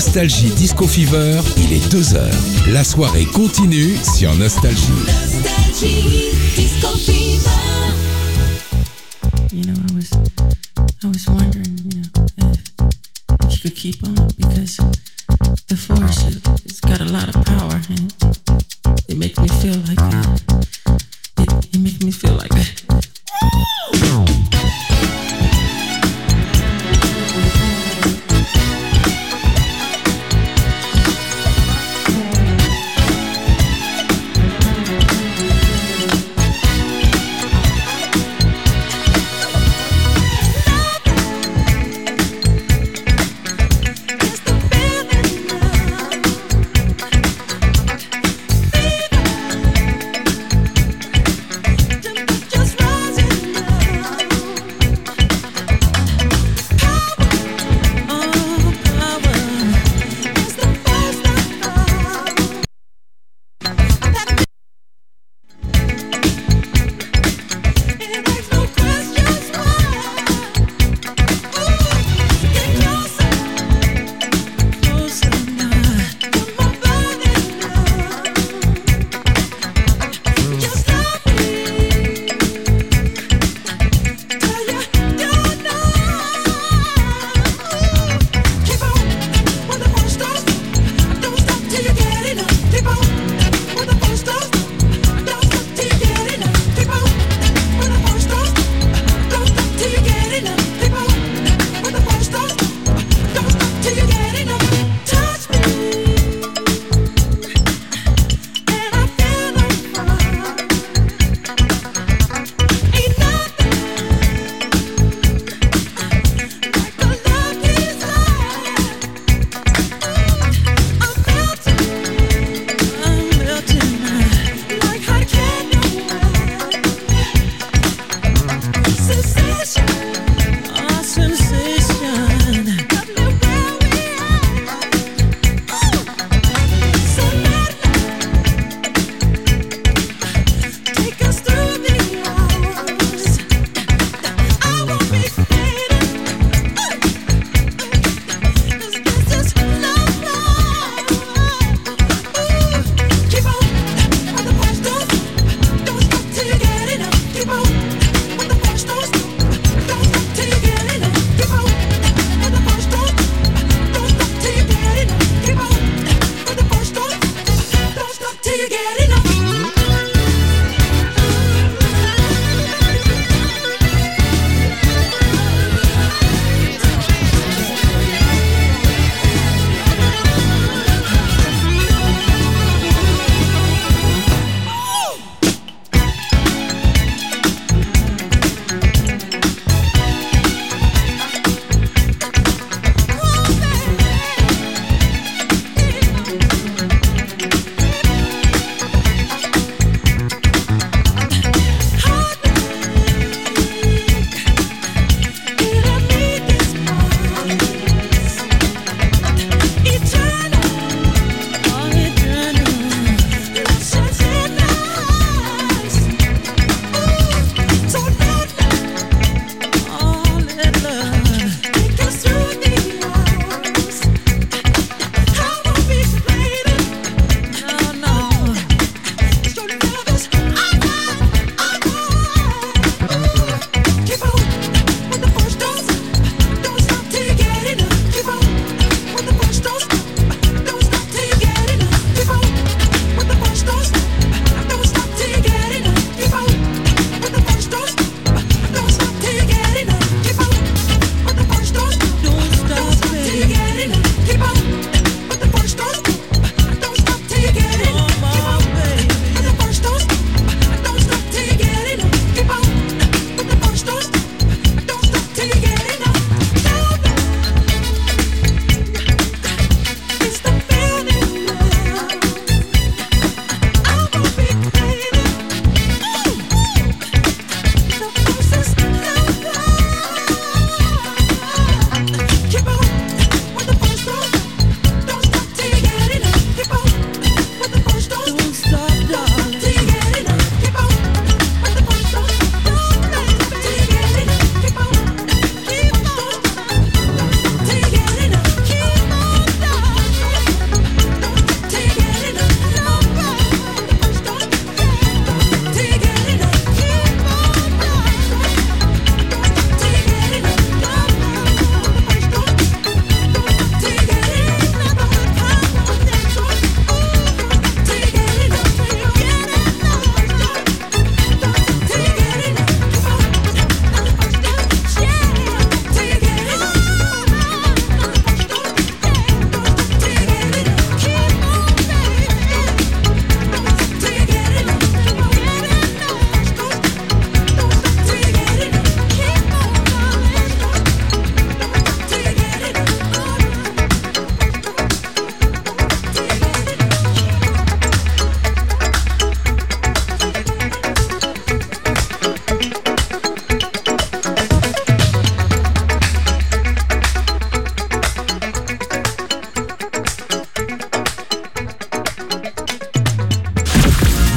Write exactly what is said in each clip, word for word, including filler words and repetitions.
Nostalgie Disco Fever, il est deux heures. La soirée continue sur Nostalgie. Nostalgie Disco Fever. You know, I was, I was wondering, you know, if, if you could keep on, because the force, it's got a lot of power, and it, it makes me feel like, uh, it, it makes me feel like,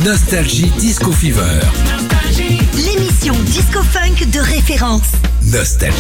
Nostalgie Disco Fever. L'émission Disco Funk de référence. Nostalgie.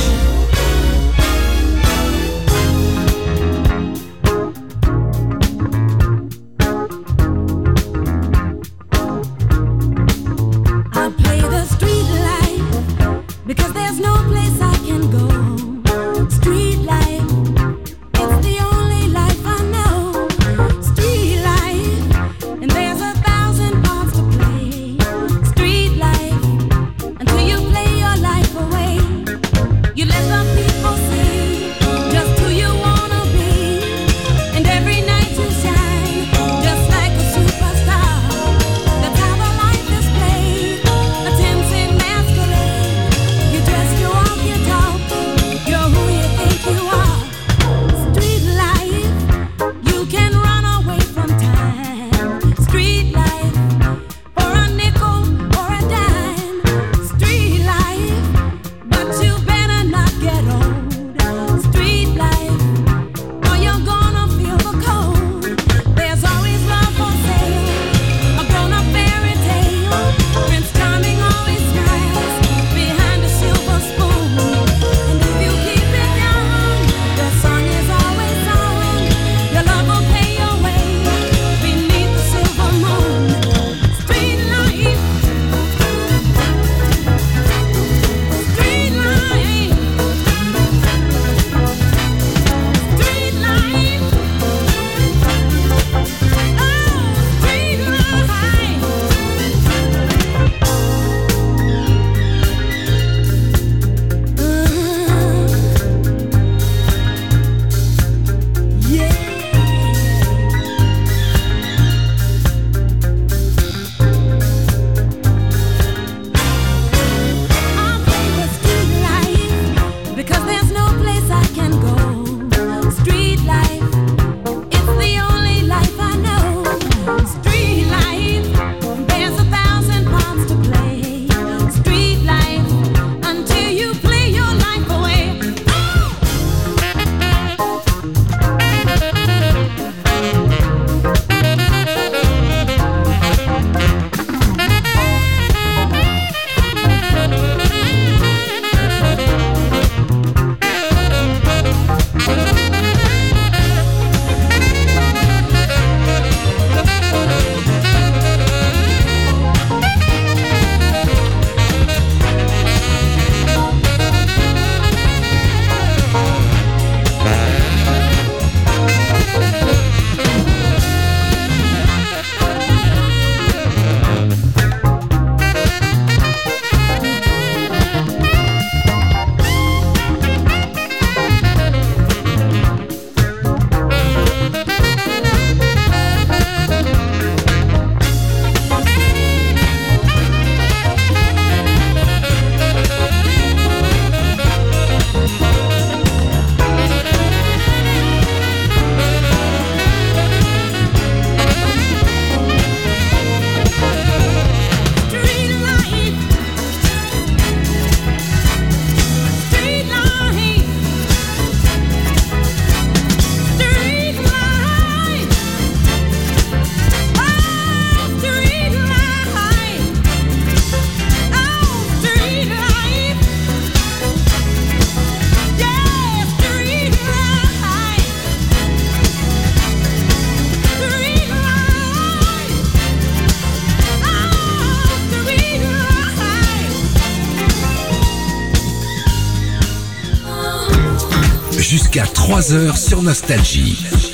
Jusqu'à trois heures sur Nostalgie.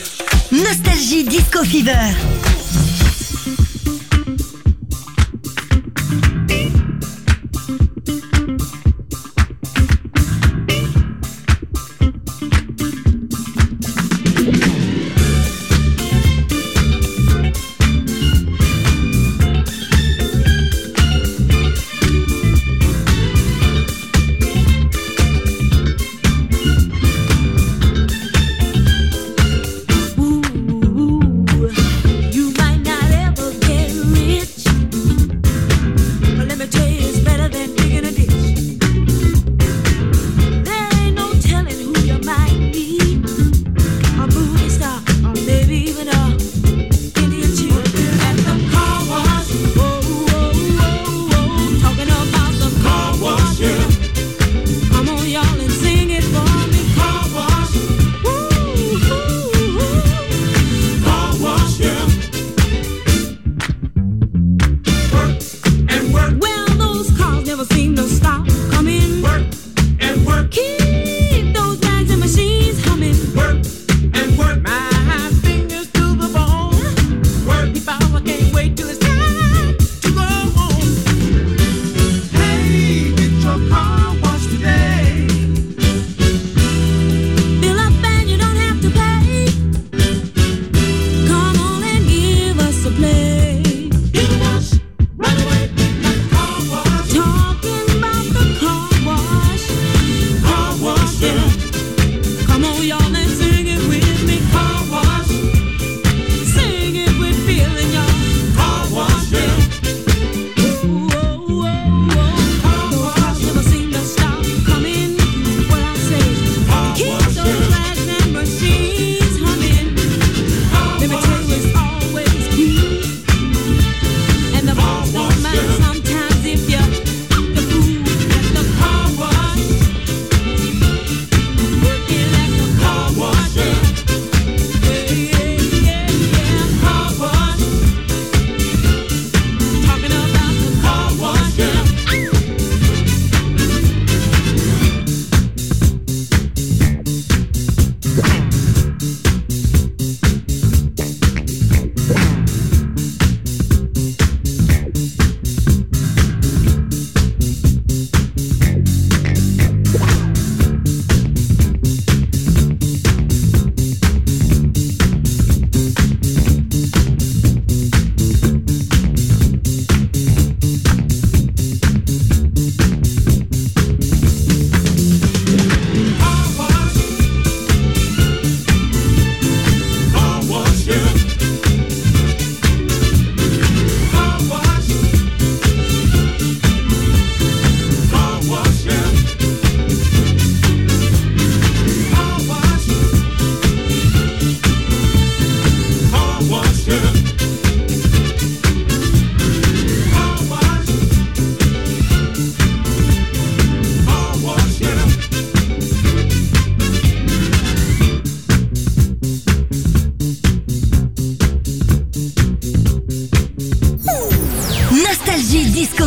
Nostalgie Disco Fever. You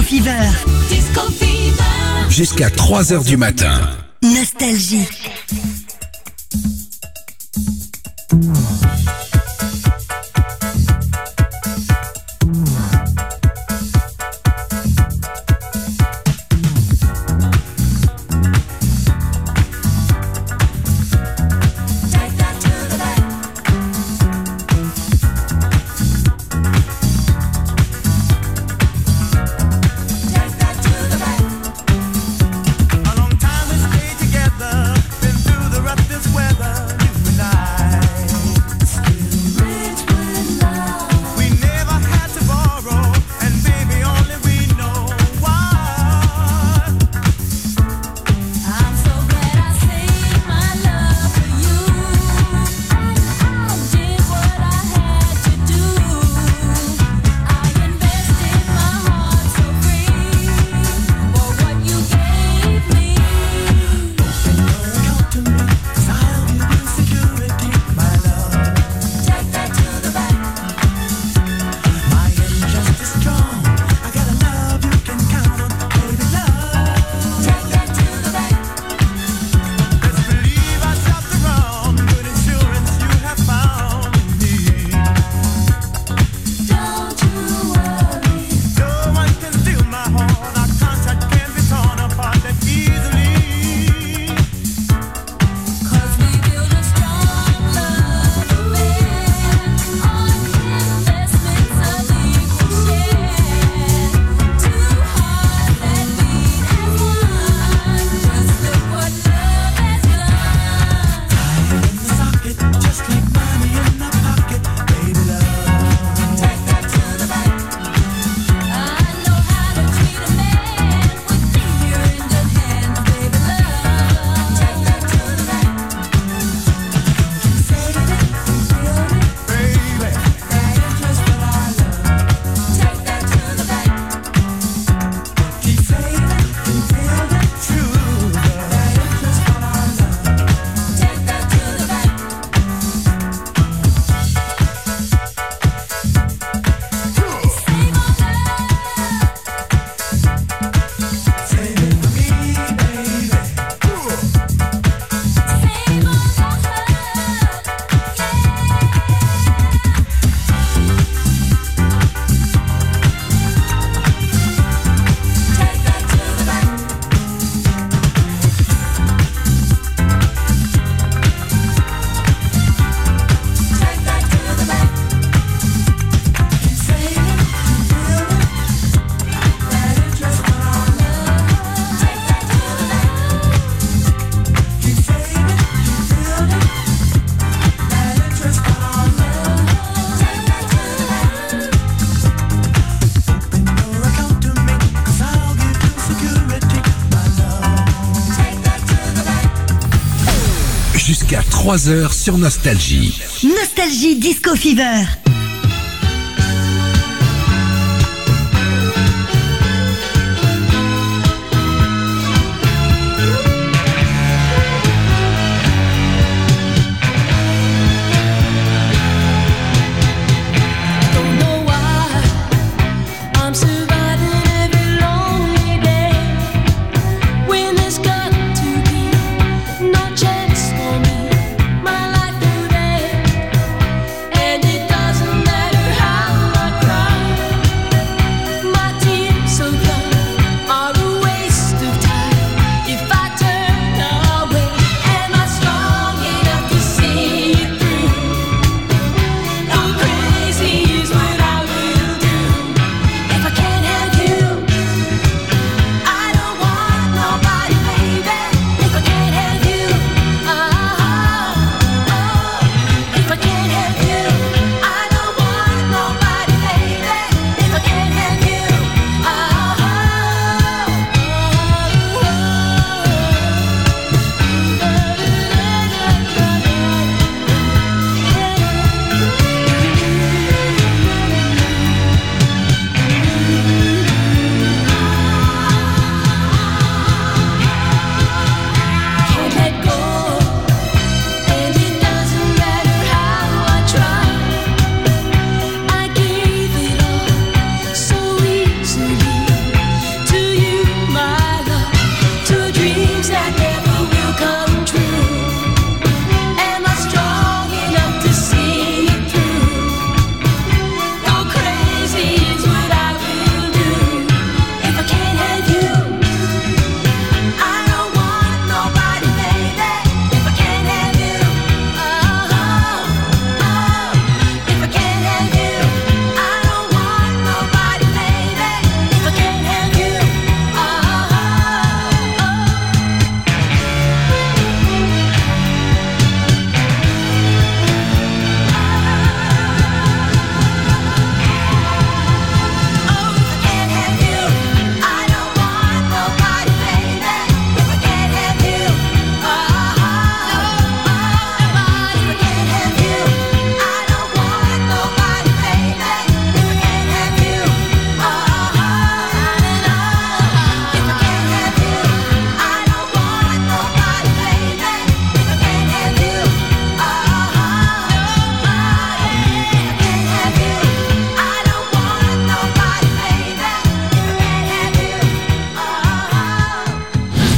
Fever. Disco Fever. Jusqu'à trois heures du matin. Nostalgie. Jusqu'à trois heures sur Nostalgie. Nostalgie Disco Fever. Chance for me, my life today, and it doesn't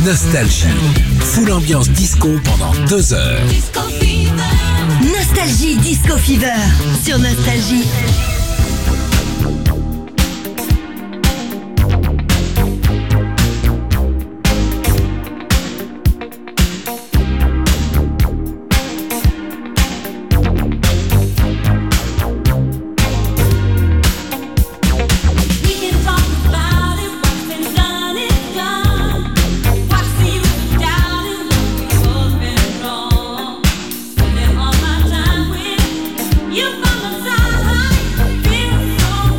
Nostalgie. Full ambiance disco pendant deux heures. Disco Fever. Nostalgie Disco Fever sur Nostalgie. You from the side, feel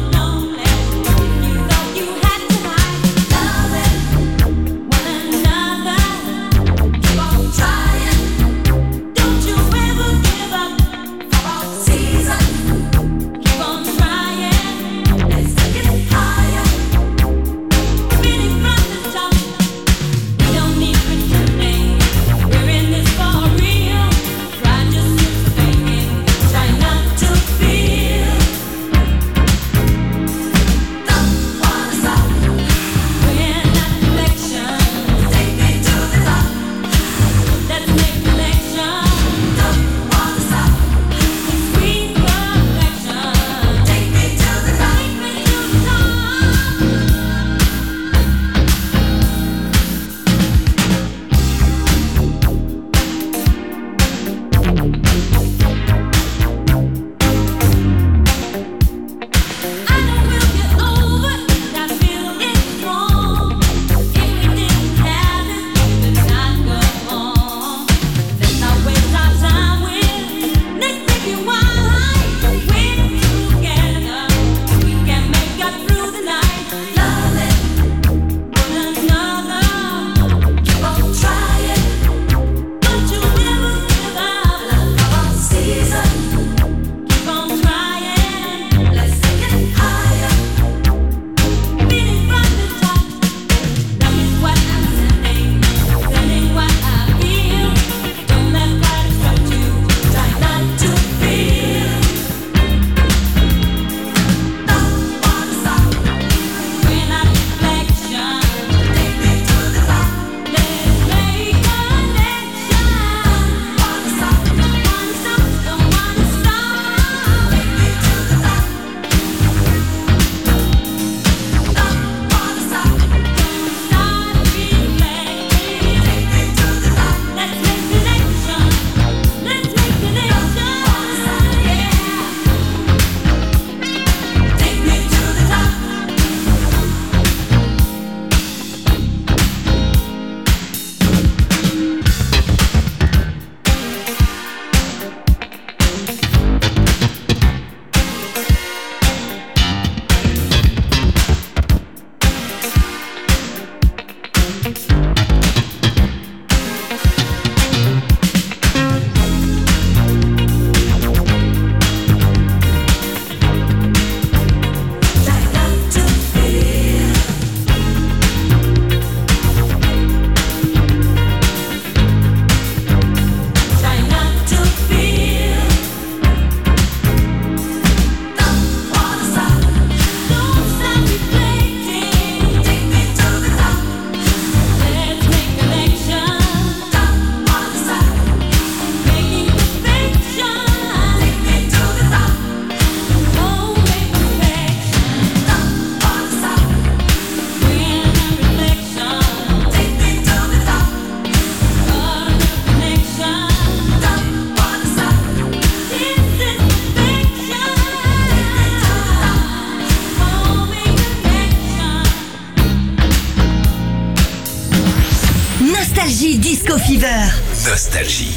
Nostalgie Disco Fever. Nostalgie.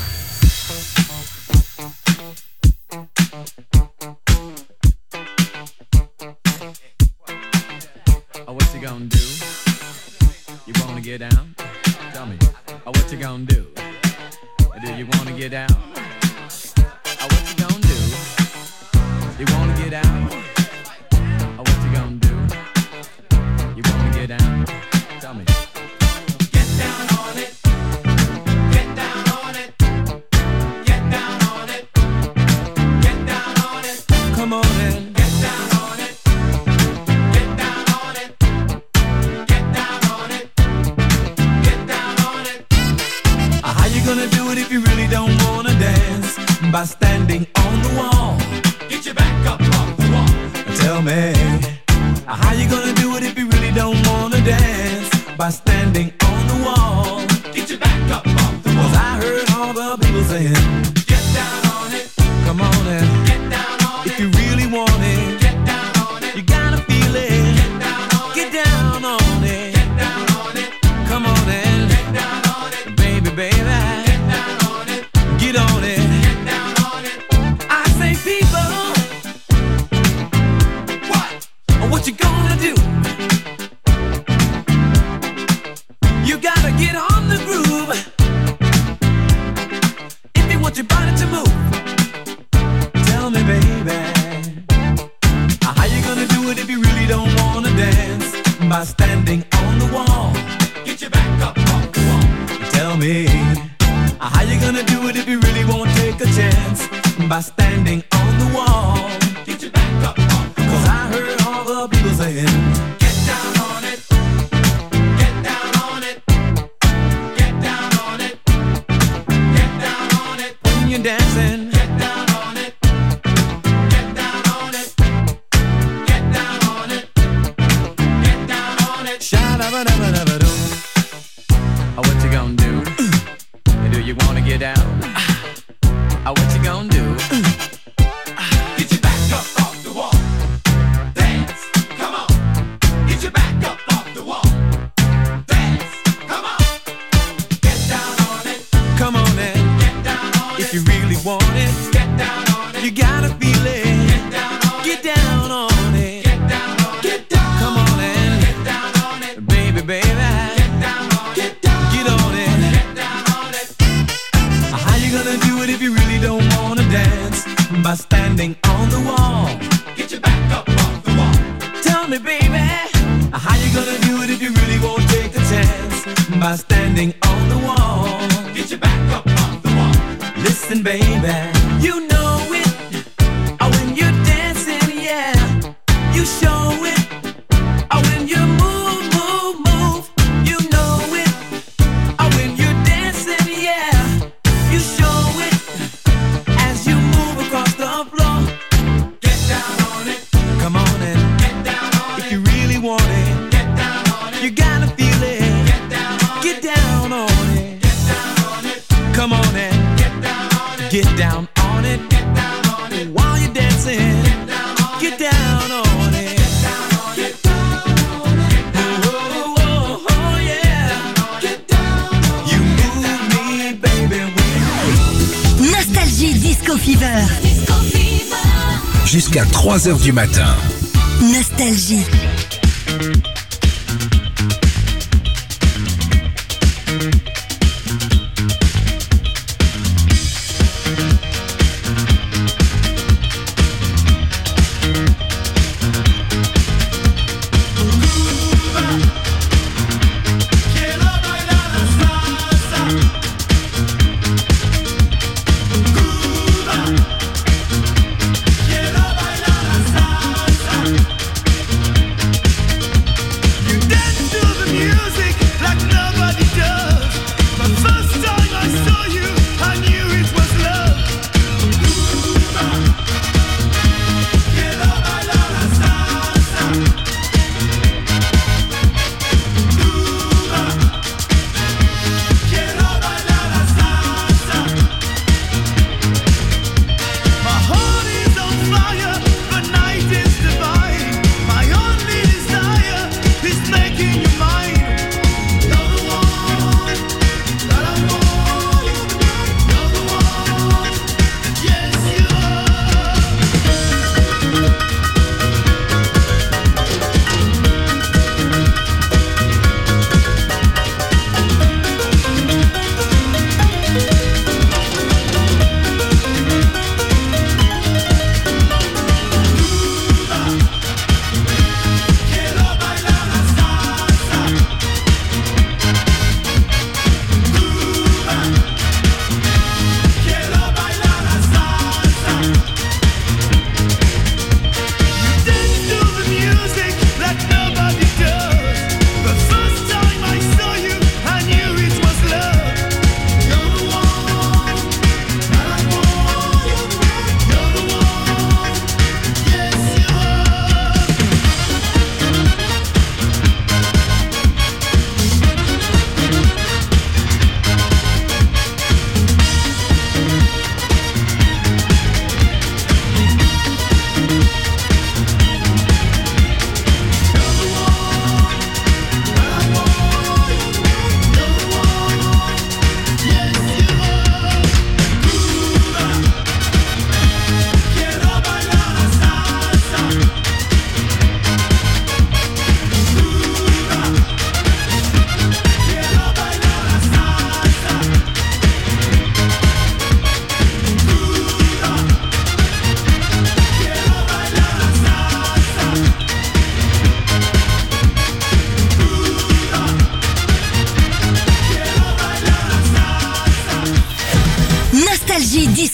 Oh, what you gonna do? You wanna get down? Tell me. Oh, what you gonna do? Do you wanna get down? Oh, what you gonna do? You wanna get down? Oh, what you gonna do? You wanna get down? Tell me. Get down on it. Get down on it. Get down on it. Get down on it. Come on in. Get down on it. Get down on it. Get down on it. Get Tell me, how you gonna do it if you really don't wanna dance? By standing on the wall. Get your back up off the wall. 'Cause I heard all the people saying, get down on it. Come on and get down on it. If you really want it, get down on it. You gotta feel it. Get down on it. Get down on it. Get down on it. Come on and get down on it. Baby, baby. Get down on it. Get on it. Get down on it. I say people, what? What you gonna do? You gotta get on the groove if you want your body to move. Tell me, baby, how you gonna do it if you really don't wanna dance? By standing on the wall. Get your back up off the wall. Tell me, how you gonna do it if you really won't take a chance? By standing on the wall. Get your back up off the wall. 'Cause I heard all the people saying, get down on it. Get down on it. Get down on it. Get down on it. When you're dancing, get down on it. Get down on it. Get down on it. Get down on it. Sha-da-ba-da-ba-da-ba-doo. Oh, what you gonna do? Do you wanna get down? Oh, what you gonna do? Get your back up off the wall. Dance, come on. Get your back up off the wall. Dance, come on. Get down on it. Come on and get down on it. If you really want it, get down on it. You gotta feel it. Get down on it. Get down on it. Get down on it. Get down. Come on and get down on it. Baby, baby. Get down on it. Get down. Get on it. Get down on it. How you gonna do it if you really don't wanna dance? By standing on the wall. Get your back up off the wall. Tell me, baby, how you gonna do it if you really won't take a chance? By standing on the wall. Get your back up off the wall. Listen, baby, you know it. Oh, when you're dancing, yeah, you show it. Oh, when you move, move, move, you know it. Oh, when you're dancing, yeah, you show it. As you move across the floor, get down on it. Come on and get down on it. If you really want it, get down on it. You gotta feel it. Get down on it. Get down on it. Get down on it. Come on and get down on it. Get down on it. Get down on it. While you're dancing, get down on it. Get down on it. Get down on it. Get down on it. Oh, oh, oh, oh, yeah. Get down on it. You move me, baby, when Nostalgie Disco Fever. Disco Fever. Jusqu'à trois heures du matin. Nostalgie.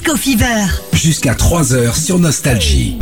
Disco Fever. Jusqu'à trois heures sur Nostalgie.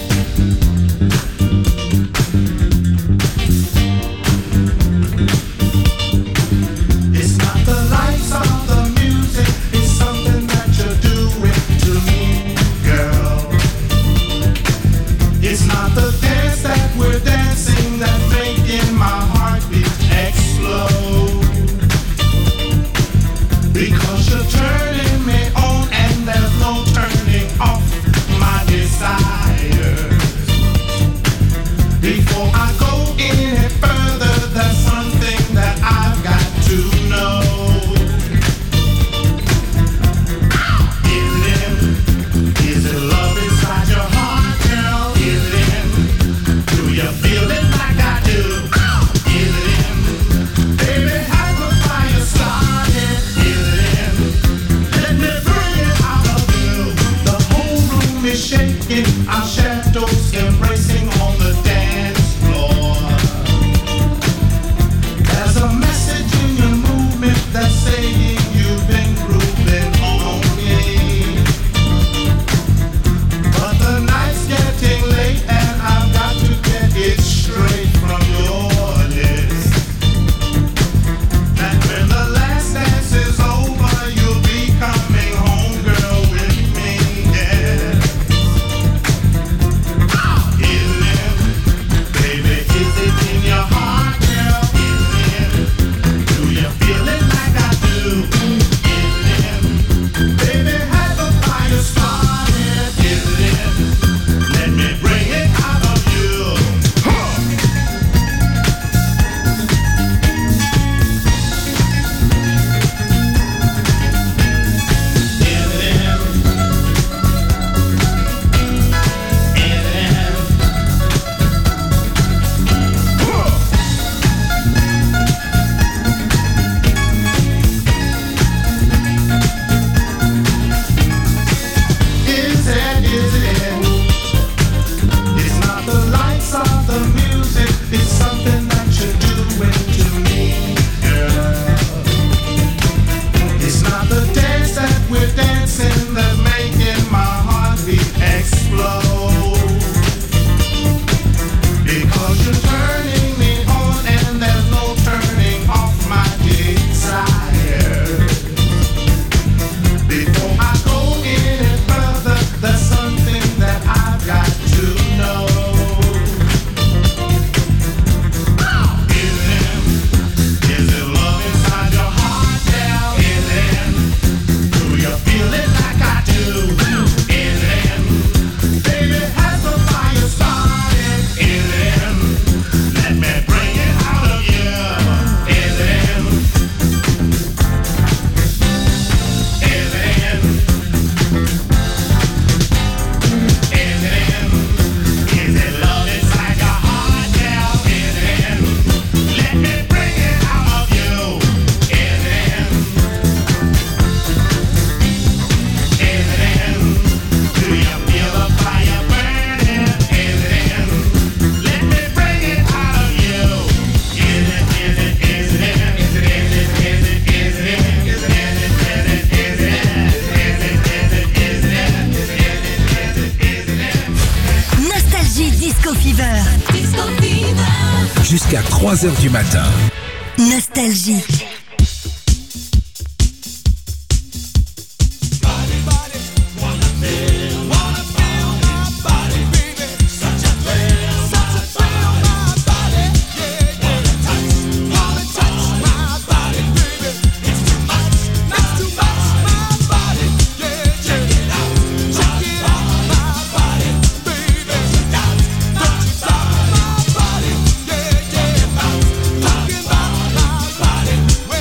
Jusqu'à trois heures du matin. Nostalgie. Body,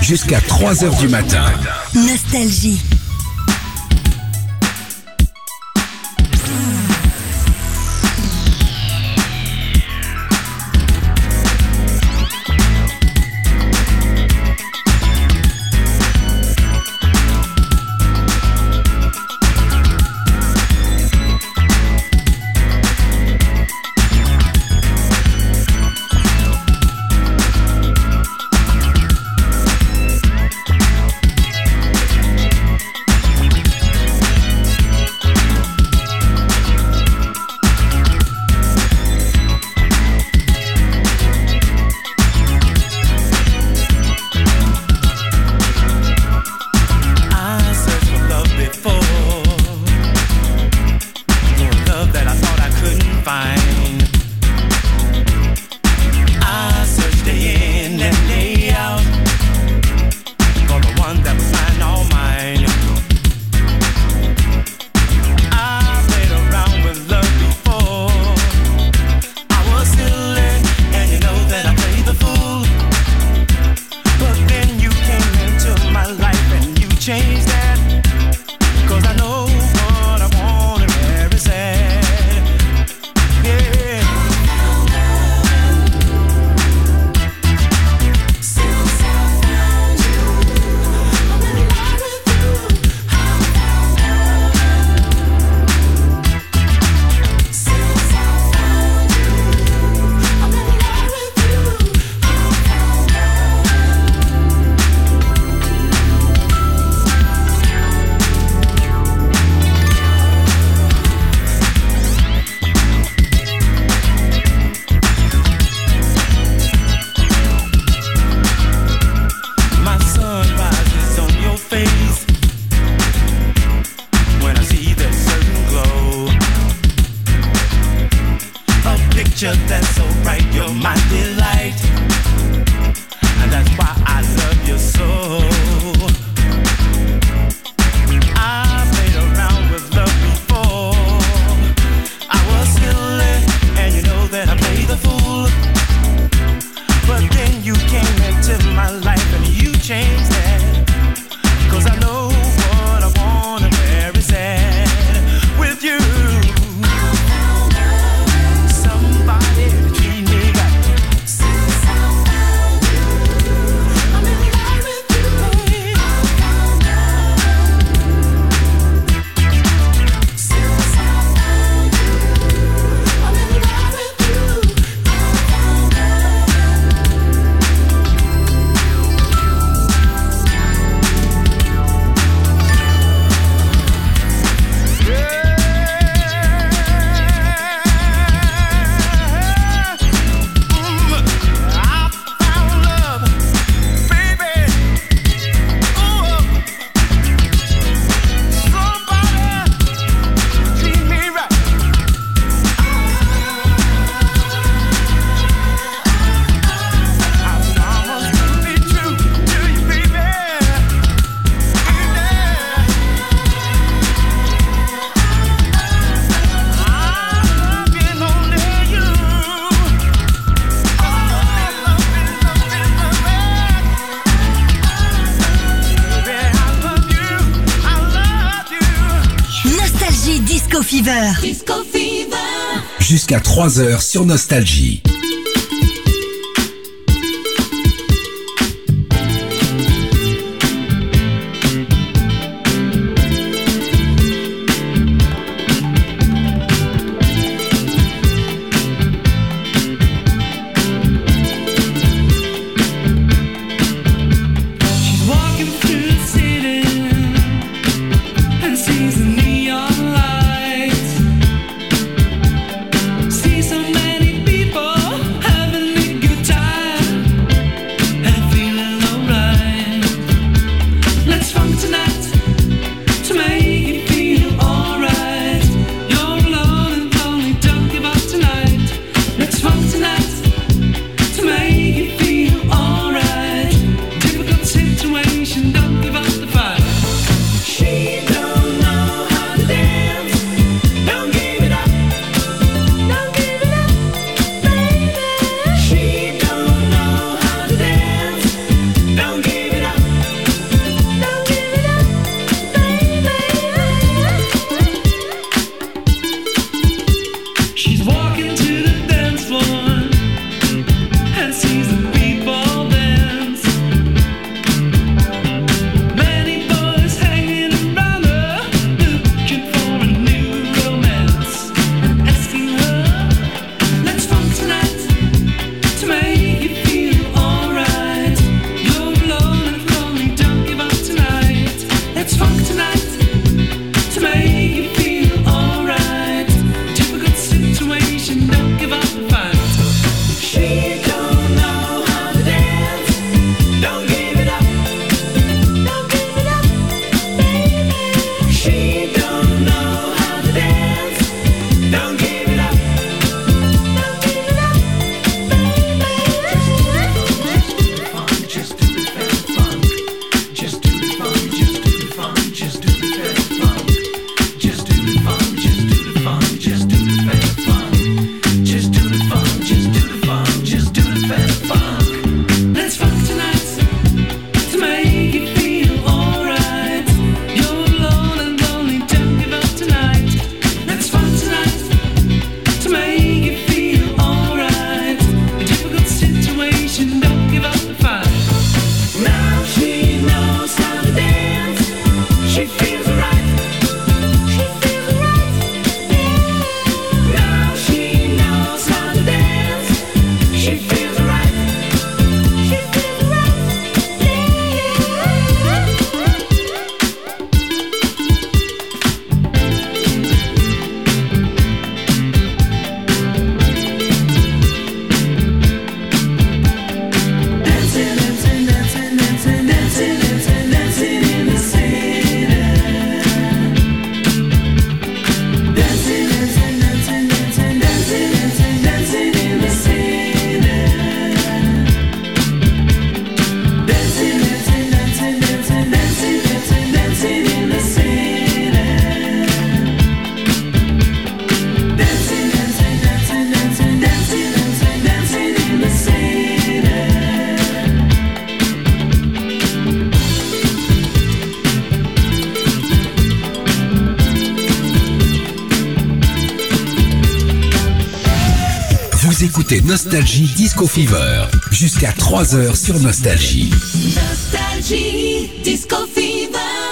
jusqu'à trois heures du matin. Nostalgie. Disco Fever. Disco Fever. Jusqu'à trois heures sur Nostalgie. See so many people Vous écoutez Nostalgie Disco Fever jusqu'à trois heures sur Nostalgie. Nostalgie Disco Fever.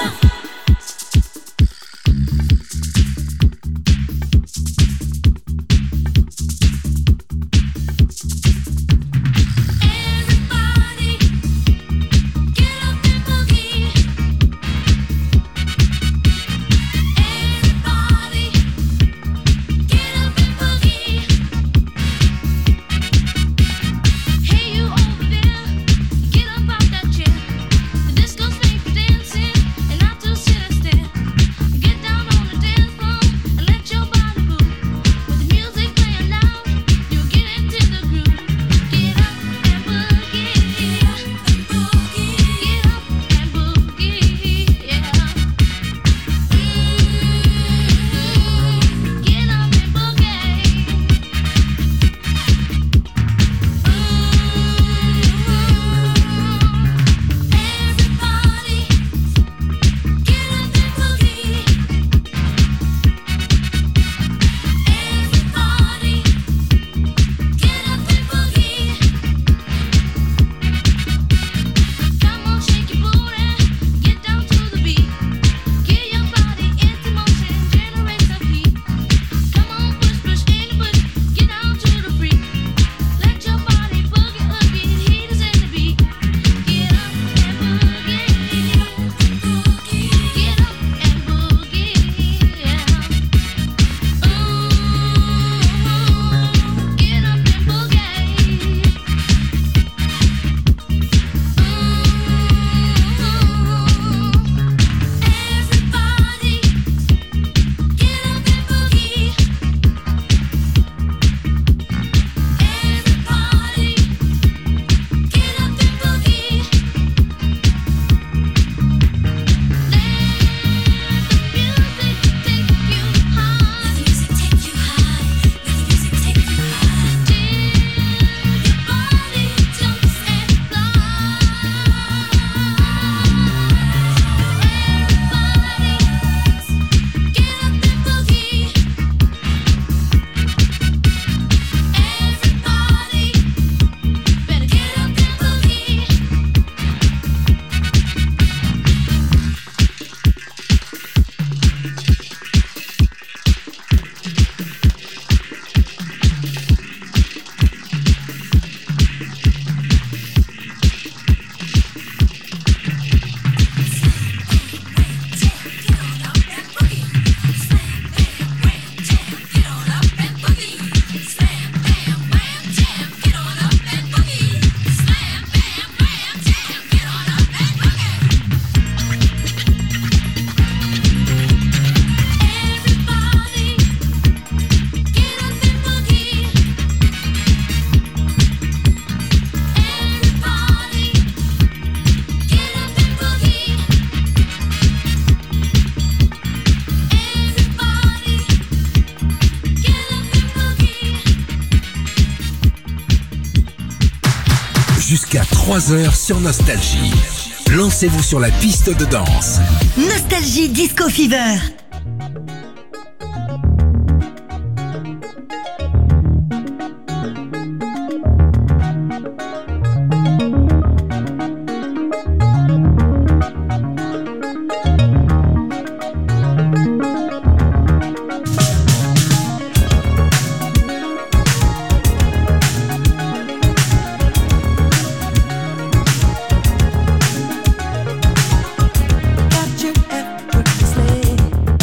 Jusqu'à trois heures sur Nostalgie. Lancez-vous sur la piste de danse. Nostalgie Disco Fever. Got you effortlessly.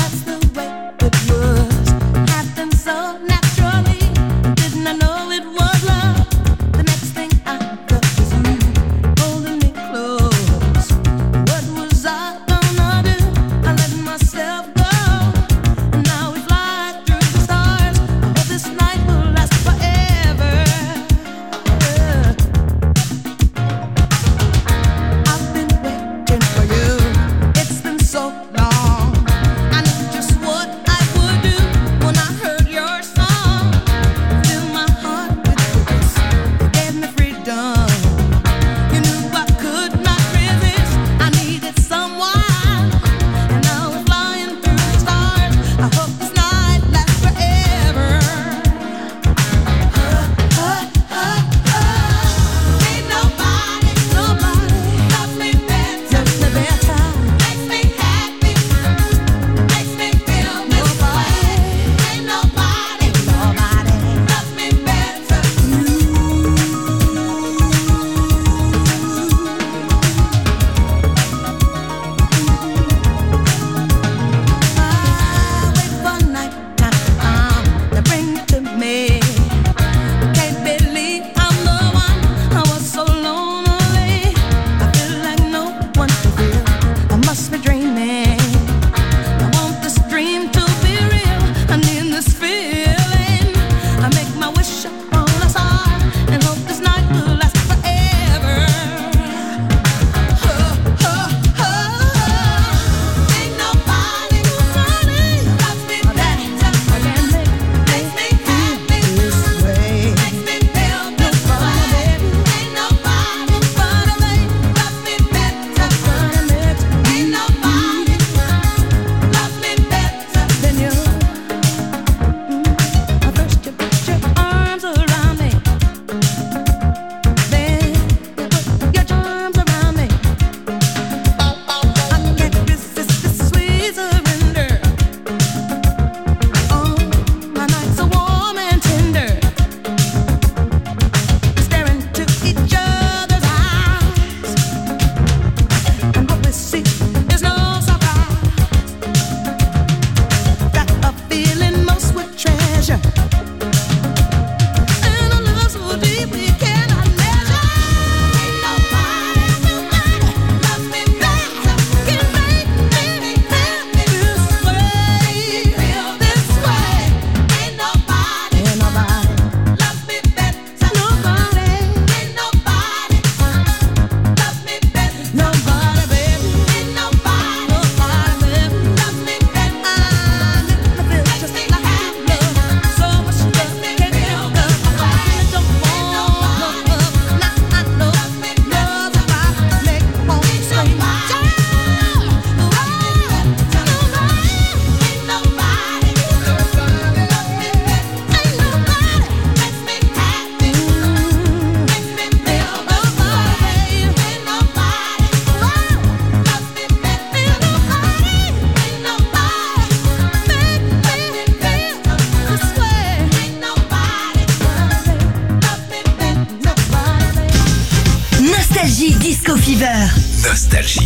Disco Fever. Nostalgie.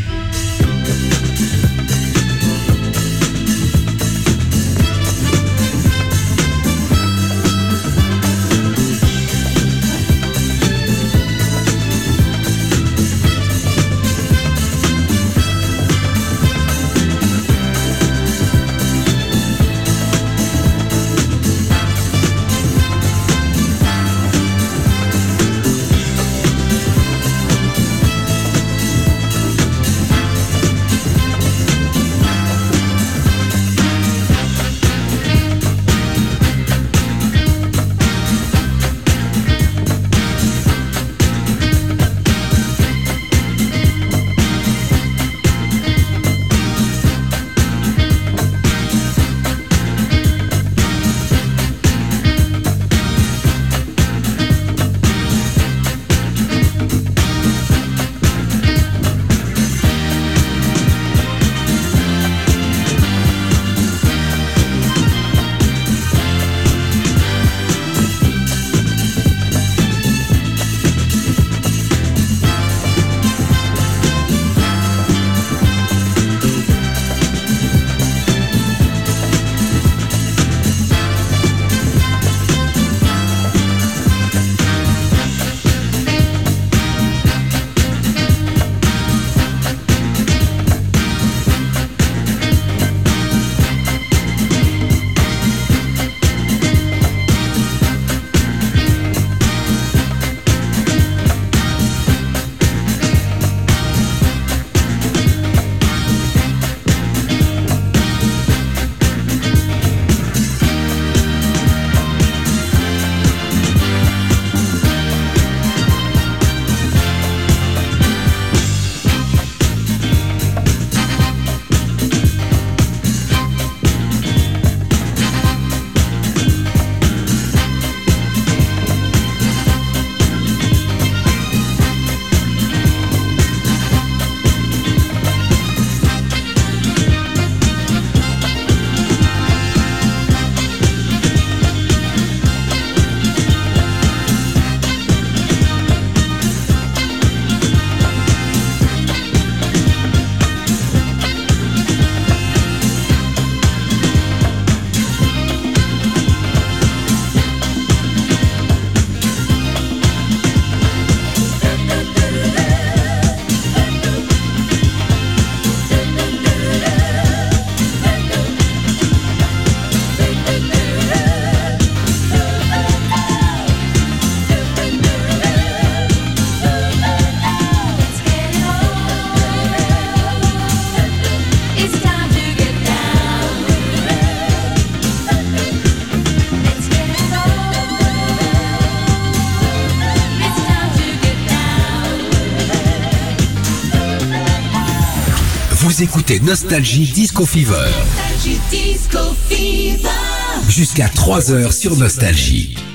Vous écoutez Nostalgie Disco Fever. Nostalgie Disco Fever. Jusqu'à trois heures sur Nostalgie.